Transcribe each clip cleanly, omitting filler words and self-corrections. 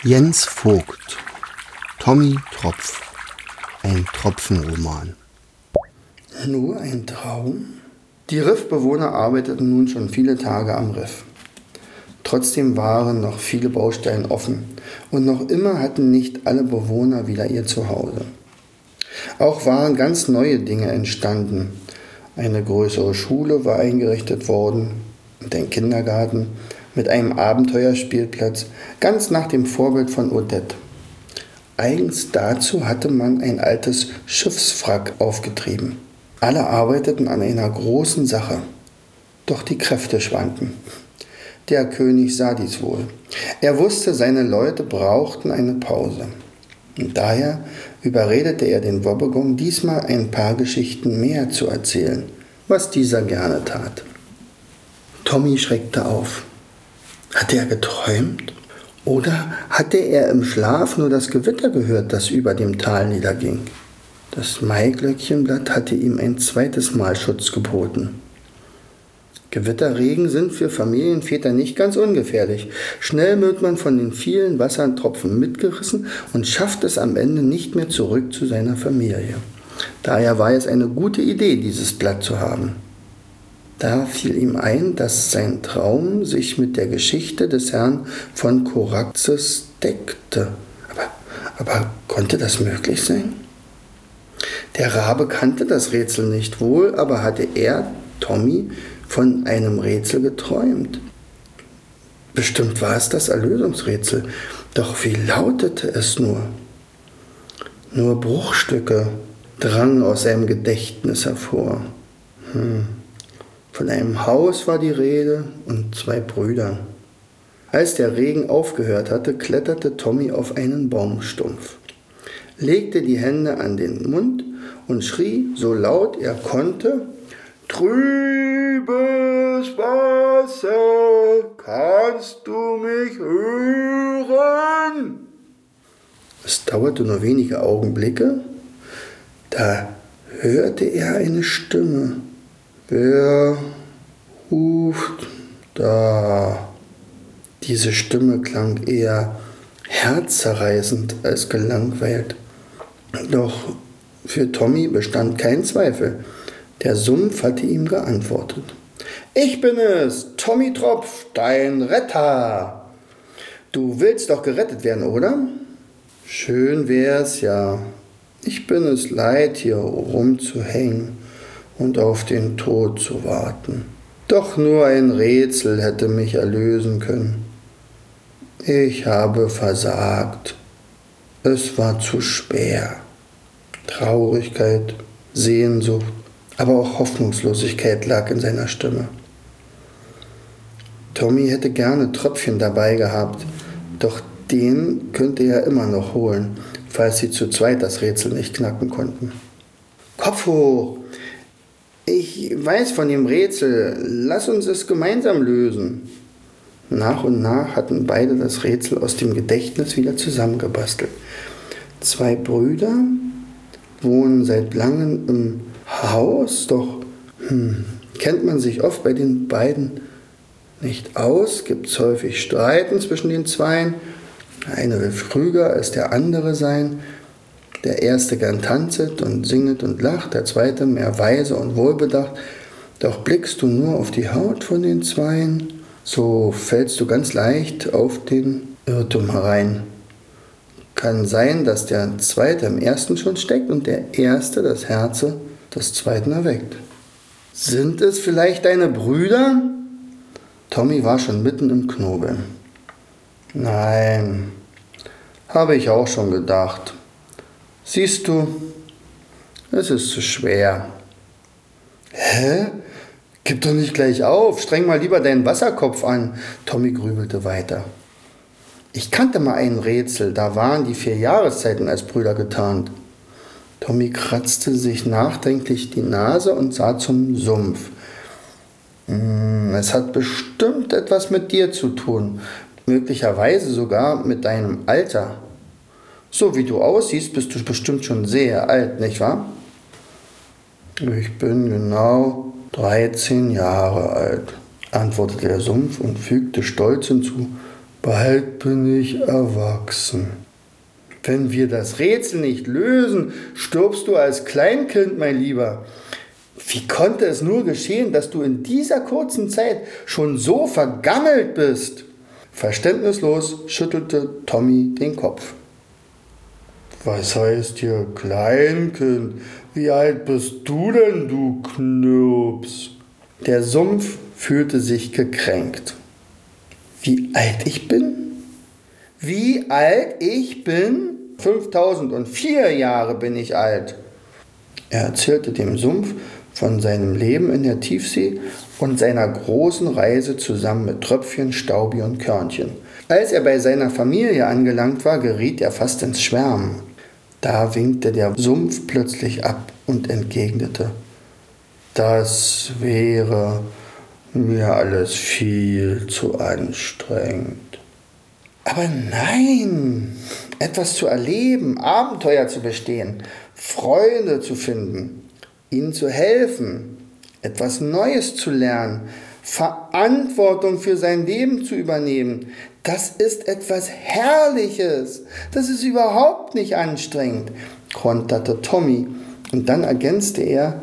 Jens Vogt, Tommy Tropf, ein Tropfenroman. Nur ein Traum? Die Riffbewohner arbeiteten nun schon viele Tage am Riff. Trotzdem waren noch viele Baustellen offen und noch immer hatten nicht alle Bewohner wieder ihr Zuhause. Auch waren ganz neue Dinge entstanden. Eine größere Schule war eingerichtet worden und ein Kindergarten mit einem Abenteuerspielplatz, ganz nach dem Vorbild von Odette. Eigens dazu hatte man ein altes Schiffswrack aufgetrieben. Alle arbeiteten an einer großen Sache, doch die Kräfte schwanden. Der König sah dies wohl. Er wusste, seine Leute brauchten eine Pause. Und daher überredete er den Wobbegong, diesmal ein paar Geschichten mehr zu erzählen, was dieser gerne tat. Tommy schreckte auf. Hatte er geträumt? Oder hatte er im Schlaf nur das Gewitter gehört, das über dem Tal niederging? Das Maiglöckchenblatt hatte ihm ein zweites Mal Schutz geboten. Gewitterregen sind für Familienväter nicht ganz ungefährlich. Schnell wird man von den vielen Wassertropfen mitgerissen und schafft es am Ende nicht mehr zurück zu seiner Familie. Daher war es eine gute Idee, dieses Blatt zu haben. Da fiel ihm ein, dass sein Traum sich mit der Geschichte des Herrn von Koraxes deckte. Aber konnte das möglich sein? Der Rabe kannte das Rätsel nicht wohl, aber hatte er, Tommy, von einem Rätsel geträumt. Bestimmt war es das Erlösungsrätsel, doch wie lautete es nur? Nur Bruchstücke drangen aus seinem Gedächtnis hervor. Von einem Haus war die Rede und 2 Brüdern. Als der Regen aufgehört hatte, kletterte Tommy auf einen Baumstumpf, legte die Hände an den Mund und schrie, so laut er konnte: »Trübes Wasser, kannst du mich hören?« Es dauerte nur wenige Augenblicke, da hörte er eine Stimme. »Wer ruft da?« Diese Stimme klang eher herzzerreißend als gelangweilt. Doch für Tommy bestand kein Zweifel. Der Sumpf hatte ihm geantwortet. »Ich bin es, Tommy Tropf, dein Retter. Du willst doch gerettet werden, oder?« »Schön wär's ja. Ich bin es leid, hier rumzuhängen und auf den Tod zu warten. Doch nur ein Rätsel hätte mich erlösen können. Ich habe versagt. Es war zu schwer. Traurigkeit, Sehnsucht, aber auch Hoffnungslosigkeit lag in seiner Stimme. Tommy hätte gerne Tröpfchen dabei gehabt, doch den könnte er immer noch holen, falls sie zu zweit das Rätsel nicht knacken konnten. »Kopf hoch! Ich weiß von dem Rätsel. Lass uns es gemeinsam lösen.« Nach und nach hatten beide das Rätsel aus dem Gedächtnis wieder zusammengebastelt. 2 Brüder wohnen seit langem im Haus, doch kennt man sich oft bei den beiden nicht aus, gibt es häufig Streiten zwischen den Zweien. Der eine will klüger als der andere sein. Der erste gern tanzet und singet und lacht, der zweite mehr weise und wohlbedacht. Doch blickst du nur auf die Haut von den Zweien, so fällst du ganz leicht auf den Irrtum herein. Kann sein, dass der Zweite im Ersten schon steckt und der Erste das Herze des Zweiten erweckt. Sind es vielleicht deine Brüder? Tommy war schon mitten im Knobeln. Nein, habe ich auch schon gedacht. Siehst du, es ist zu schwer. Hä? Gib doch nicht gleich auf, streng mal lieber deinen Wasserkopf an. Tommy grübelte weiter. Ich kannte mal ein Rätsel, da waren die 4 Jahreszeiten als Brüder getarnt. Tommy kratzte sich nachdenklich die Nase und sah zum Sumpf. Es hat bestimmt etwas mit dir zu tun, möglicherweise sogar mit deinem Alter. So wie du aussiehst, bist du bestimmt schon sehr alt, nicht wahr? Ich bin genau 13 Jahre alt, antwortete der Sumpf und fügte stolz hinzu, Bald bin ich erwachsen. Wenn wir das Rätsel nicht lösen, stirbst du als Kleinkind, mein Lieber. Wie konnte es nur geschehen, dass du in dieser kurzen Zeit schon so vergammelt bist? Verständnislos schüttelte Tommy den Kopf. Was heißt hier Kleinkind? Wie alt bist du denn, du Knirps? Der Sumpf fühlte sich gekränkt. Wie alt ich bin? Wie alt ich bin? 5004 Jahre bin ich alt. Er erzählte dem Sumpf von seinem Leben in der Tiefsee und seiner großen Reise zusammen mit Tröpfchen, Staubi und Körnchen. Als er bei seiner Familie angelangt war, geriet er fast ins Schwärmen. Da winkte der Sumpf plötzlich ab und entgegnete: Das wäre mir alles viel zu anstrengend. Aber nein, etwas zu erleben, Abenteuer zu bestehen, Freunde zu finden, ihnen zu helfen, etwas Neues zu lernen, Verantwortung für sein Leben zu übernehmen, das ist etwas Herrliches. Das ist überhaupt nicht anstrengend, konterte Tommy. Und dann ergänzte er: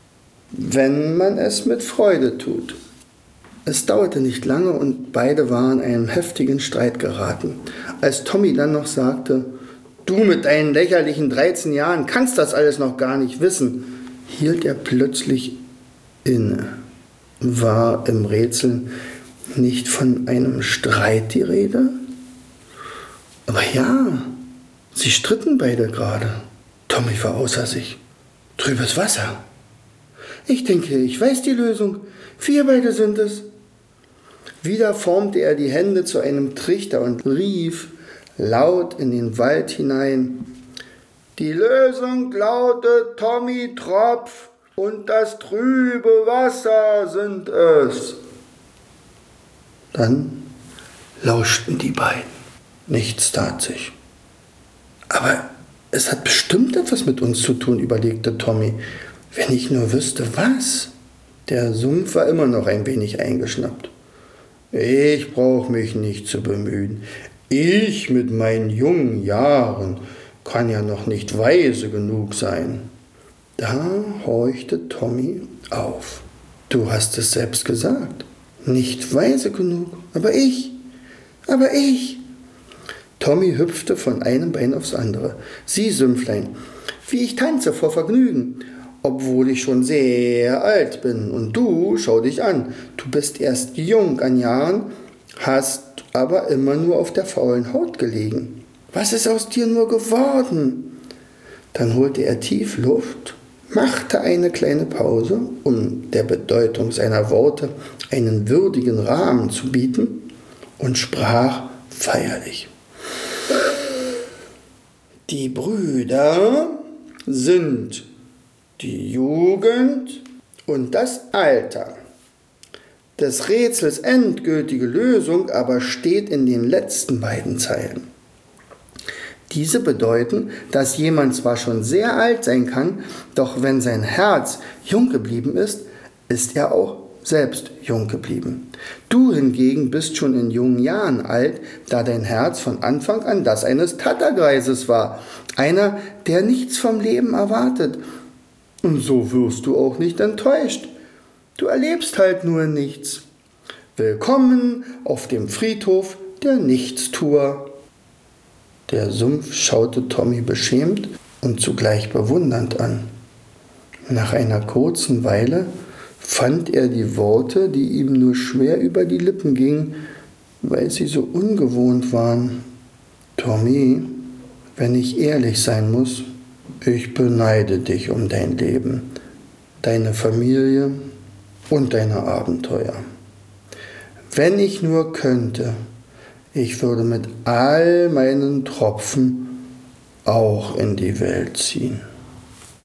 wenn man es mit Freude tut. Es dauerte nicht lange und beide waren in einen heftigen Streit geraten. Als Tommy dann noch sagte: Du mit deinen lächerlichen 13 Jahren kannst das alles noch gar nicht wissen, hielt er plötzlich inne. War im Rätsel nicht von einem Streit die Rede? Aber ja, sie stritten beide gerade. Tommy war außer sich. Trübes Wasser. Ich denke, ich weiß die Lösung. Wir beide sind es. Wieder formte er die Hände zu einem Trichter und rief laut in den Wald hinein: Die Lösung lautet Tommy Tropf und das trübe Wasser sind es. Dann lauschten die beiden. Nichts tat sich. Aber es hat bestimmt etwas mit uns zu tun, überlegte Tommy. Wenn ich nur wüsste, was. Der Sumpf war immer noch ein wenig eingeschnappt. Ich brauche mich nicht zu bemühen. Ich mit meinen jungen Jahren kann ja noch nicht weise genug sein. Da horchte Tommy auf. Du hast es selbst gesagt. Nicht weise genug, aber ich. Tommy hüpfte von einem Bein aufs andere. Sieh, Sümpflein, wie ich tanze vor Vergnügen, obwohl ich schon sehr alt bin. Und du, schau dich an, du bist erst jung an Jahren, hast aber immer nur auf der faulen Haut gelegen. Was ist aus dir nur geworden? Dann holte er tief Luft, machte eine kleine Pause, um der Bedeutung seiner Worte einen würdigen Rahmen zu bieten, und sprach feierlich: Die Brüder sind die Jugend und das Alter. Des Rätsels endgültige Lösung aber steht in den letzten beiden Zeilen. Diese bedeuten, dass jemand zwar schon sehr alt sein kann, doch wenn sein Herz jung geblieben ist, ist er auch selbst jung geblieben. Du hingegen bist schon in jungen Jahren alt, da dein Herz von Anfang an das eines Tattergreises war, einer, der nichts vom Leben erwartet. Und so wirst du auch nicht enttäuscht. Du erlebst halt nur nichts. Willkommen auf dem Friedhof der Nichtstuer. Der Sumpf schaute Tommy beschämt und zugleich bewundernd an. Nach einer kurzen Weile fand er die Worte, die ihm nur schwer über die Lippen gingen, weil sie so ungewohnt waren. Tommy, wenn ich ehrlich sein muss, ich beneide dich um dein Leben, deine Familie und deine Abenteuer. Wenn ich nur könnte, ich würde mit all meinen Tropfen auch in die Welt ziehen.